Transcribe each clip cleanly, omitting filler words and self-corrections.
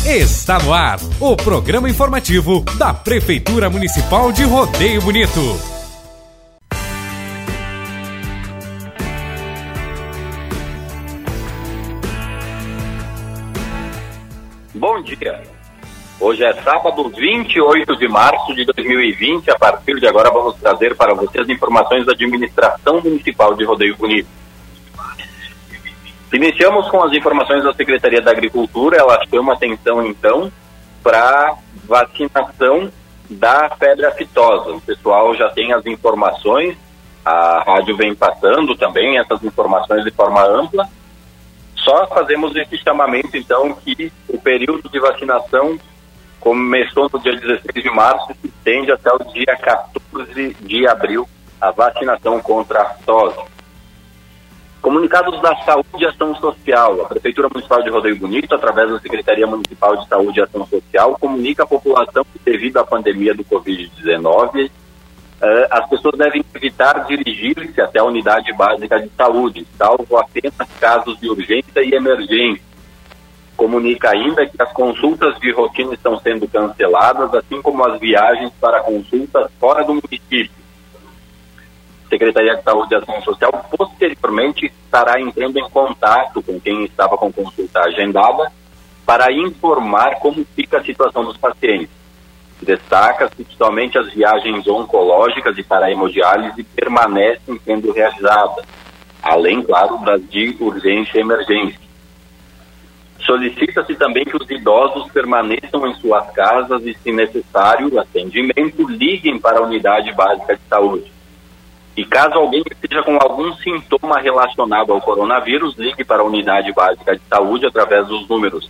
Está no ar o programa informativo da Prefeitura Municipal de Rodeio Bonito. Bom dia. Hoje é sábado, 28 de março de 2020. A partir de agora vamos trazer para você as informações da Administração Municipal de Rodeio Bonito. Iniciamos com as informações da Secretaria da Agricultura. Ela chama atenção, então, para vacinação da febre aftosa. O pessoal já tem as informações, a rádio vem passando também essas informações de forma ampla. Só fazemos esse chamamento, então, que o período de vacinação começou no dia 16 de março e se estende até o dia 14 de abril, a vacinação contra a aftosa. Comunicados da Saúde e Ação Social. A Prefeitura Municipal de Rodeio Bonito, através da Secretaria Municipal de Saúde e Ação Social, comunica à população que, devido à pandemia do Covid-19, as pessoas devem evitar dirigir-se até a unidade básica de saúde, salvo apenas casos de urgência e emergência. Comunica ainda que as consultas de rotina estão sendo canceladas, assim como as viagens para consultas fora do município. Secretaria de Saúde e Ação Social posteriormente estará entrando em contato com quem estava com consulta agendada para informar como fica a situação dos pacientes. Destaca-se que somente as viagens oncológicas e para hemodiálise permanecem sendo realizadas, além, claro, das de urgência e emergência. Solicita-se também que os idosos permaneçam em suas casas e, se necessário, atendimento, liguem para a unidade básica de saúde. E caso alguém esteja com algum sintoma relacionado ao coronavírus, ligue para a unidade básica de saúde através dos números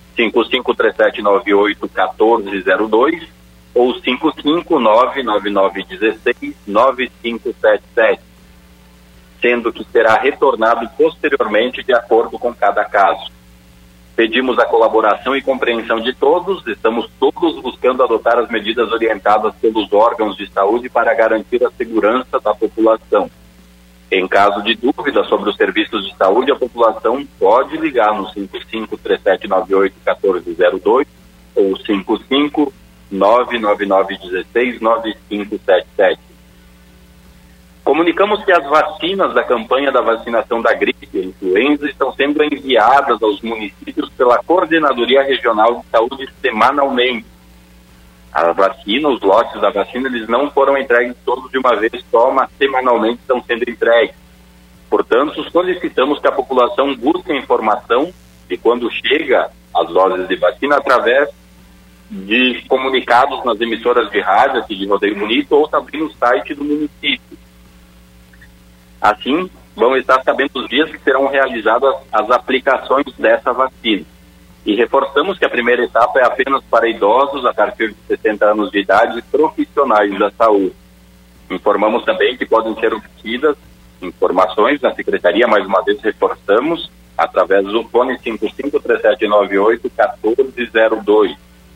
553798-1402 ou 559-9916-9577, sendo que será retornado posteriormente de acordo com cada caso. Pedimos a colaboração e compreensão de todos. Estamos todos buscando adotar as medidas orientadas pelos órgãos de saúde para garantir a segurança da população. Em caso de dúvida sobre os serviços de saúde, a população pode ligar no 553798-1402 ou 559-9916-9577. Comunicamos que as vacinas da campanha da vacinação da gripe e influenza estão sendo enviadas aos municípios pela Coordenadoria Regional de Saúde semanalmente. A vacina, os lotes da vacina, eles não foram entregues todos de uma vez só, mas semanalmente estão sendo entregues. Portanto, solicitamos que a população busque a informação de quando chega as doses de vacina através de comunicados nas emissoras de rádio aqui de Rodeio Bonito ou também no site do município. Assim, vão estar sabendo os dias que serão realizadas as aplicações dessa vacina. E reforçamos que a primeira etapa é apenas para idosos a partir de 60 anos de idade e profissionais da saúde. Informamos também que podem ser obtidas informações na Secretaria, mais uma vez reforçamos, através do fone 553798-1402.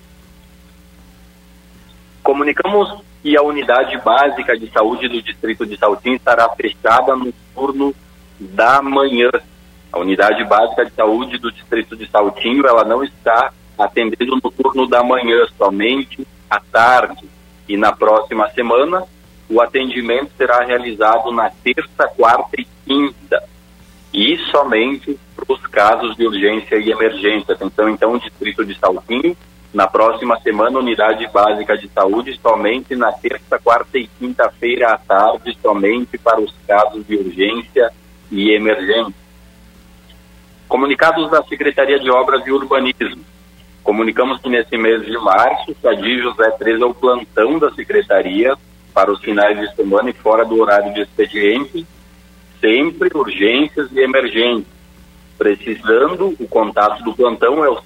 Comunicamos que a unidade básica de saúde do distrito de Saltinho estará fechada no turno da manhã. A unidade básica de saúde do distrito de Saltinho, ela não está atendendo no turno da manhã, somente à tarde. E na próxima semana, o atendimento será realizado na terça, quarta e quinta. E somente para os casos de urgência e emergência. Atenção, então, o distrito de Saltinho, na próxima semana, unidade básica de saúde, somente na terça, quarta e quinta-feira à tarde, somente para os casos de urgência e emergência. Comunicados da Secretaria de Obras e Urbanismo. Comunicamos que nesse mês de março, o Sadi José 13 é o plantão da Secretaria para os finais de semana e fora do horário de expediente, sempre urgências e emergências. Precisando, o contato do plantão é o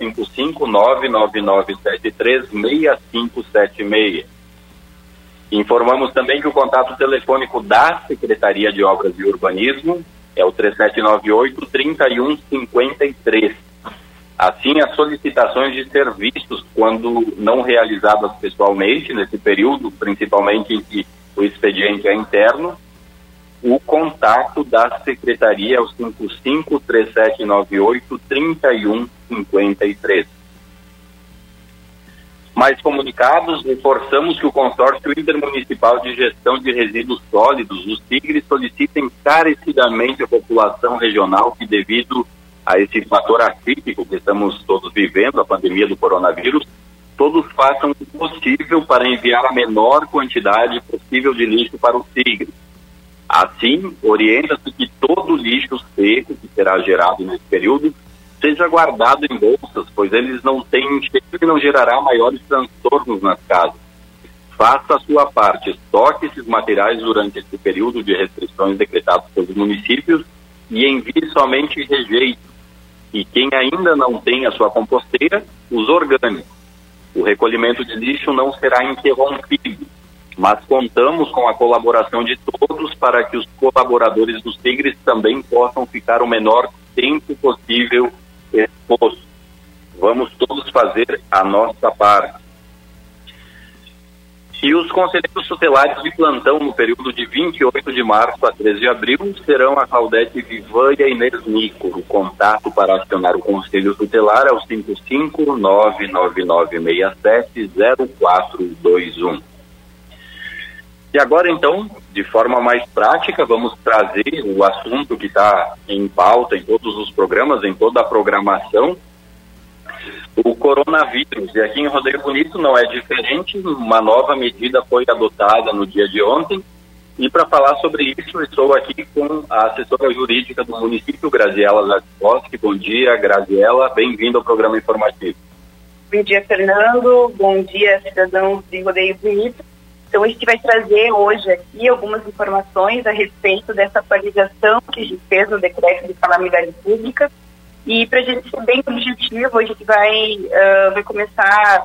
559-9973-6576. Informamos também que o contato telefônico da Secretaria de Obras e Urbanismo é o 3798-3153. Assim, as solicitações de serviços, quando não realizadas pessoalmente, nesse período, principalmente em que o expediente é interno, o contato da Secretaria é o 553798-3153. mais comunicados, reforçamos que o Consórcio Intermunicipal de Gestão de Resíduos Sólidos, o SIGRE, solicita encarecidamente à população regional que, devido a esse fator atípico que estamos todos vivendo, a pandemia do coronavírus, todos façam o possível para enviar a menor quantidade possível de lixo para o SIGRE. Assim, orienta-se que todo lixo seco que será gerado nesse período seja guardado em bolsas, pois eles não têm cheiro e não gerará maiores transtornos nas casas. Faça a sua parte, estoque esses materiais durante esse período de restrições decretados pelos municípios e envie somente rejeito. E quem ainda não tem a sua composteira, os orgânicos. O recolhimento de lixo não será interrompido, mas contamos com a colaboração de todos para que os colaboradores dos SIGRES também possam ficar o menor tempo possível exposto. Vamos todos fazer a nossa parte. E os conselheiros tutelares de plantão no período de 28 de março a 13 de abril serão a Claudete Vivan e a Inês Nico. O contato para acionar o conselho tutelar é o 55999670421. E agora, então, de forma mais prática, vamos trazer o assunto que está em pauta em todos os programas, em toda a programação, o coronavírus. E aqui em Rodeio Bonito não é diferente, uma nova medida foi adotada no dia de ontem. E para falar sobre isso, estou aqui com a assessora jurídica do município, Graziela Zatkowski. Bom dia, Graziela, bem-vindo ao programa informativo. Bom dia, Fernando. Bom dia, cidadãos de Rodeio Bonito. Então, a gente vai trazer hoje aqui algumas informações a respeito dessa atualização que a gente fez no decreto de calamidade pública. E para a gente ser bem objetivo, a gente vai começar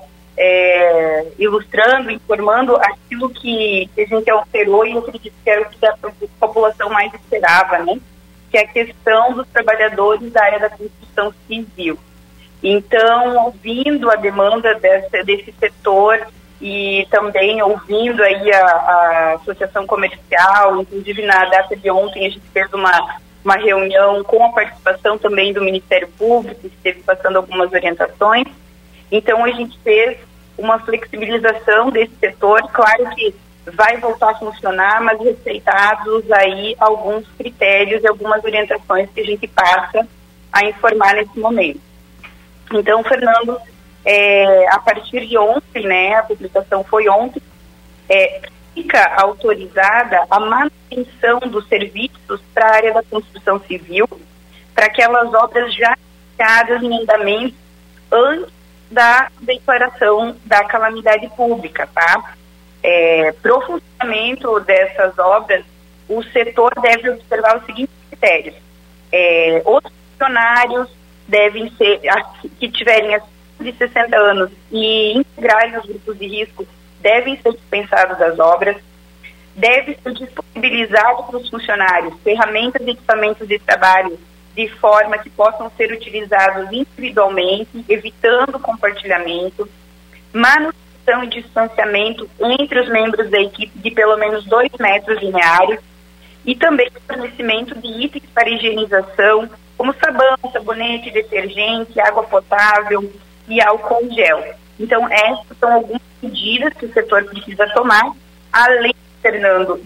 ilustrando, informando aquilo que a gente alterou e eu acredito que era o que a população mais esperava, né? Que é a questão dos trabalhadores da área da construção civil. Então, ouvindo a demanda desse setor, e também ouvindo aí a Associação Comercial, inclusive na data de ontem a gente fez uma reunião com a participação também do Ministério Público, que esteve passando algumas orientações. Então a gente fez uma flexibilização desse setor, claro que vai voltar a funcionar, mas respeitados aí alguns critérios e algumas orientações que a gente passa a informar nesse momento. Então, Fernando, a partir de ontem, né, a publicação foi ontem, fica autorizada a manutenção dos serviços para a área da construção civil, para aquelas obras já iniciadas em andamento antes da declaração da calamidade pública, tá? Para o funcionamento dessas obras, o setor deve observar os seguintes critérios. Os funcionários devem ser, que tiverem de 60 anos e integrarem nos grupos de risco, devem ser dispensados das obras. Deve ser disponibilizado para os funcionários ferramentas e equipamentos de trabalho de forma que possam ser utilizados individualmente, evitando compartilhamento, manutenção e distanciamento entre os membros da equipe de pelo menos 2 metros lineares e também fornecimento de itens para higienização, como sabão, sabonete, detergente, água potável e álcool gel. Então, essas são algumas medidas que o setor precisa tomar, além, Fernando,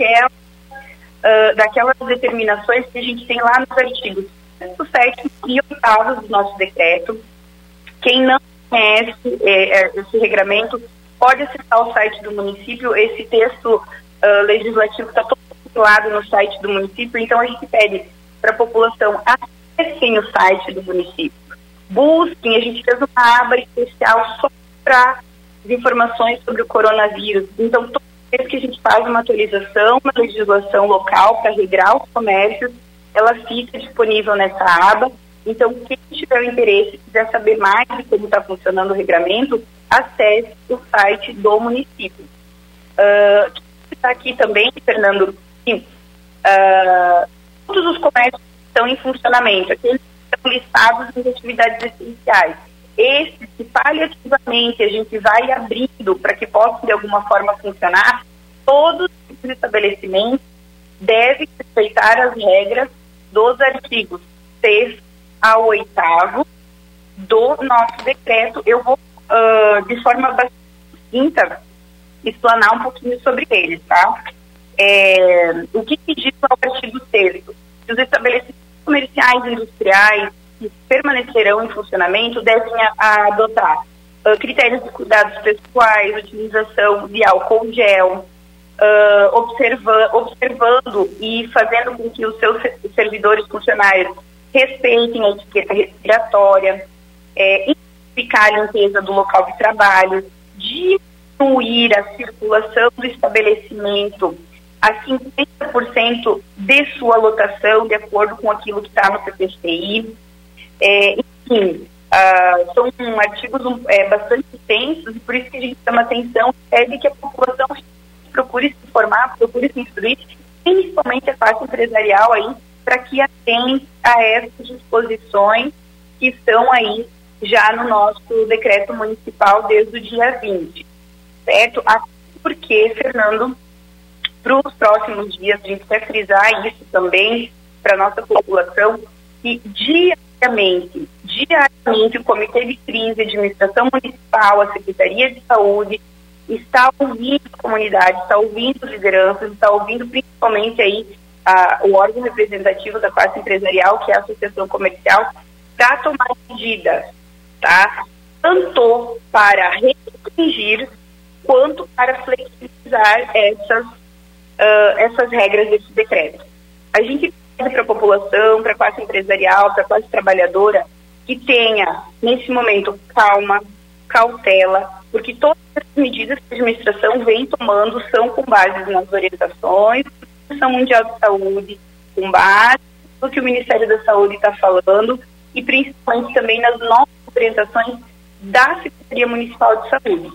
daquelas determinações que a gente tem lá nos artigos 7 e 8 do nosso decreto. Quem não conhece esse regramento pode acessar o site do município. Esse texto legislativo está todo compilado no site do município, então a gente pede para a população acessem o site do município. Busquem, a gente fez uma aba especial só para as informações sobre o coronavírus. Então, toda vez que a gente faz uma atualização, uma legislação local para regrar os comércios, ela fica disponível nessa aba. Então, quem tiver o interesse e quiser saber mais de como está funcionando o regramento, acesse o site do município. Está aqui também, Fernando, todos os comércios estão em funcionamento, aqueles que estão listados nas atividades essenciais. Esses que paliativamente a gente vai abrindo para que possam de alguma forma funcionar, todos os estabelecimentos devem respeitar as regras dos artigos 6 ao 8º do nosso decreto. Eu vou de forma bastante sucinta, explanar um pouquinho sobre eles, tá? O que diz o artigo 6º? Os estabelecimentos comerciais e industriais que permanecerão em funcionamento devem adotar critérios de cuidados pessoais, utilização de álcool gel, observando e fazendo com que os seus servidores funcionários respeitem a etiqueta respiratória, identificar a limpeza do local de trabalho, diminuir a circulação do estabelecimento a 50% de sua lotação, de acordo com aquilo que está no PPCI. Enfim, são artigos bastante extensos, e por isso que a gente chama atenção, de que a população procure se informar, procure se instruir, principalmente a classe empresarial aí, para que atente a essas disposições que estão aí já no nosso decreto municipal desde o dia 20, certo? Até porque, Fernando, para os próximos dias, a gente quer frisar isso também para a nossa população, que diariamente o Comitê de Crise, a Administração Municipal, a Secretaria de Saúde, está ouvindo a comunidade, está ouvindo as lideranças, está ouvindo principalmente aí o órgão representativo da classe empresarial, que é a Associação Comercial, para tomar medidas, tá? Tanto para restringir quanto para flexibilizar essas regras desse decreto. A gente pede para a população, para a classe empresarial, para a classe trabalhadora, que tenha, nesse momento, calma, cautela, porque todas as medidas que a administração vem tomando são com base nas orientações da Organização Mundial de Saúde, com base no que o Ministério da Saúde está falando e principalmente também nas novas orientações da Secretaria Municipal de Saúde.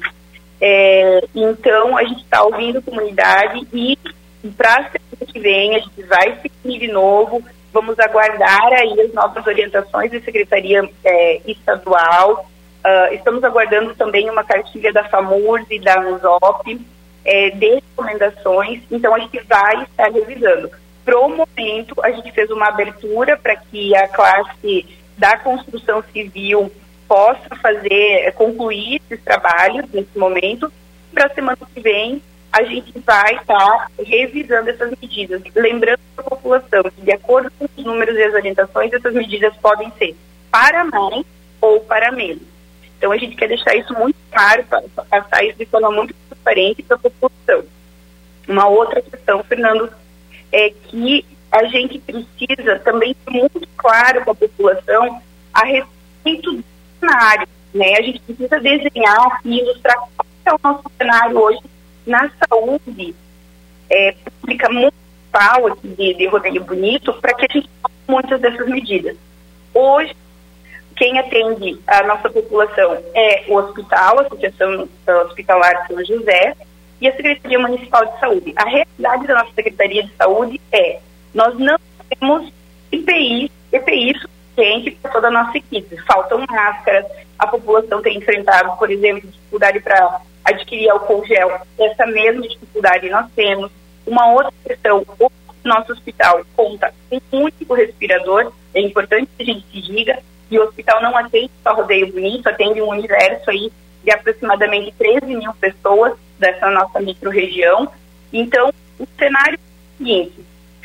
Então, a gente está ouvindo a comunidade e para a semana que vem a gente vai seguir de novo, vamos aguardar aí as novas orientações da Secretaria Estadual. Estamos aguardando também uma cartilha da FAMURS e da ANZOP de recomendações, então a gente vai estar revisando. Pro momento, a gente fez uma abertura para que a classe da construção civil possa concluir esses trabalhos nesse momento. Para a semana que vem, a gente vai estar revisando essas medidas. Lembrando para a população que, de acordo com os números e as orientações, essas medidas podem ser para mais ou para menos. Então, a gente quer deixar isso muito claro, passar isso de forma muito transparente para a população. Uma outra questão, Fernando, é que a gente precisa também ser muito claro com a população a respeito do cenário, né? A gente precisa desenhar e ilustrar qual é o nosso cenário hoje na saúde pública municipal aqui de Rodeio Bonito, para que a gente tome muitas dessas medidas. Hoje, quem atende a nossa população é o hospital, a Associação Hospitalar São José e a Secretaria Municipal de Saúde. A realidade da nossa Secretaria de Saúde nós não temos EPI suficiente para toda a nossa equipe. Faltam máscaras, a população tem enfrentado, por exemplo, dificuldade para adquirir álcool gel. Essa mesma dificuldade nós temos. Uma outra questão, o nosso hospital conta com um único respirador, é importante que a gente se diga, e o hospital não atende só Rodeio Bonito, atende um universo aí de aproximadamente 13 mil pessoas dessa nossa micro-região. Então, o cenário é o seguinte,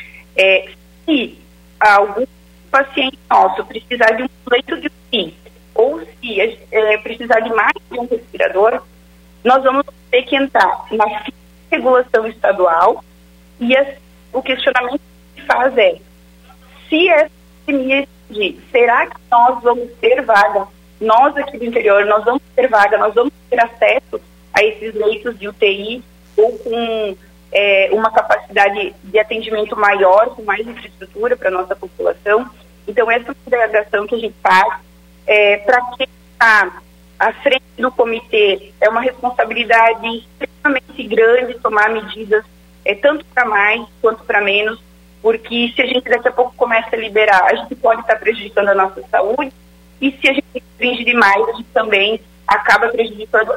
se algum paciente nosso precisar de um leito de UTI, ou se precisar de mais de um respirador, nós vamos ter que entrar na regulação estadual e o questionamento que se faz se essa epidemia será que nós vamos ter vaga? Nós aqui do interior, nós vamos ter vaga, nós vamos ter acesso a esses leitos de UTI ou com uma capacidade de atendimento maior, com mais infraestrutura para a nossa população. Então, essa consideração que a gente faz para quem está à frente do comitê é uma responsabilidade extremamente grande tomar medidas tanto para mais quanto para menos, porque se a gente daqui a pouco começa a liberar, a gente pode estar prejudicando a nossa saúde, e se a gente restringe demais, a gente também acaba prejudicando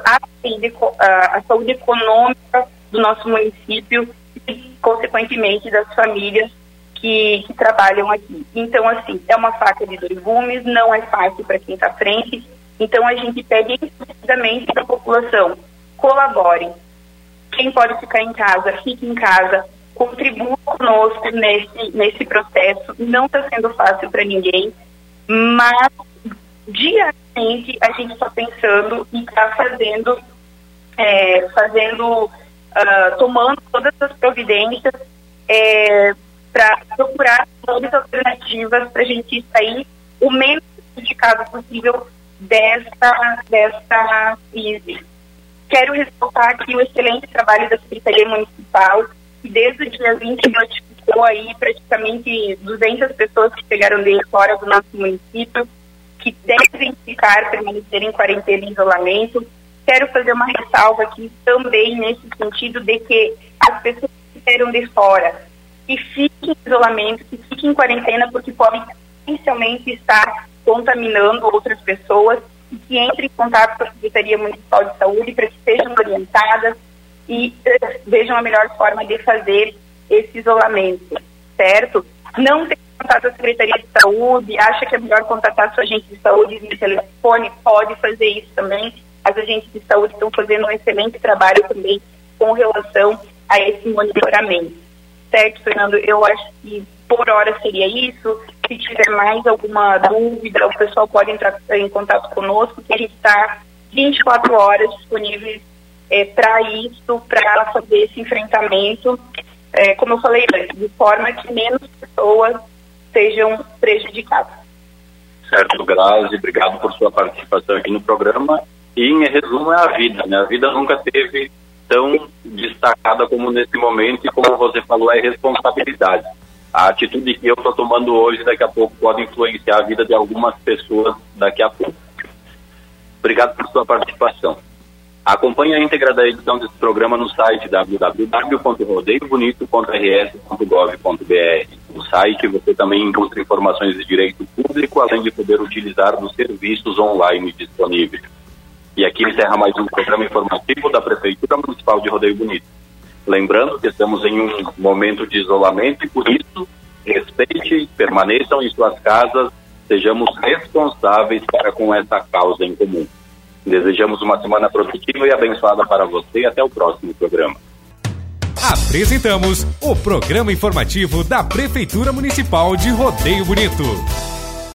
a saúde econômica do nosso município e, consequentemente, das famílias que trabalham aqui. Então, assim, é uma faca de dois gumes, não é fácil para quem está à frente, Então, a gente pede explicitamente para a população: colaborem. Quem pode ficar em casa, fique em casa, contribua conosco nesse processo. Não está sendo fácil para ninguém, mas diariamente a gente está pensando e está tomando todas as providências para procurar todas as alternativas para a gente sair o menos prejudicado possível desta crise. Quero ressaltar aqui o excelente trabalho da Secretaria Municipal, que desde o dia 20 notificou aí praticamente 200 pessoas que chegaram de fora do nosso município, que devem permanecer em quarentena e isolamento. Quero fazer uma ressalva aqui também nesse sentido de que as pessoas que vieram de fora, que fiquem em isolamento, que fiquem em quarentena, porque podem potencialmente estar contaminando outras pessoas, e que entrem em contato com a Secretaria Municipal de Saúde para que sejam orientadas e vejam a melhor forma de fazer esse isolamento, certo? Não tem contato com a Secretaria de Saúde, acha que é melhor contatar sua agente de saúde via telefone, pode fazer isso também. As agentes de saúde estão fazendo um excelente trabalho também com relação a esse monitoramento. Certo, Fernando? Eu acho que por hora seria isso. Se tiver mais alguma dúvida, o pessoal pode entrar em contato conosco, que a gente está 24 horas disponíveis para isso, para fazer esse enfrentamento, como eu falei antes, de forma que menos pessoas sejam prejudicadas. Certo, Grazi, obrigado por sua participação aqui no programa. E, em resumo, é a vida, né? A vida nunca teve tão destacada como nesse momento, e como você falou, é responsabilidade. A atitude que eu estou tomando hoje, daqui a pouco, pode influenciar a vida de algumas pessoas daqui a pouco. Obrigado por sua participação. Acompanhe a íntegra da edição desse programa no site www.rodeiobonito.rs.gov.br. No site você também encontra informações de direito público, além de poder utilizar dos serviços online disponíveis. E aqui encerra mais um programa informativo da Prefeitura Municipal de Rodeio Bonito. Lembrando que estamos em um momento de isolamento e, por isso, respeite, permaneçam em suas casas, sejamos responsáveis para com essa causa em comum. Desejamos uma semana produtiva e abençoada para você e até o próximo programa. Apresentamos o programa informativo da Prefeitura Municipal de Rodeio Bonito.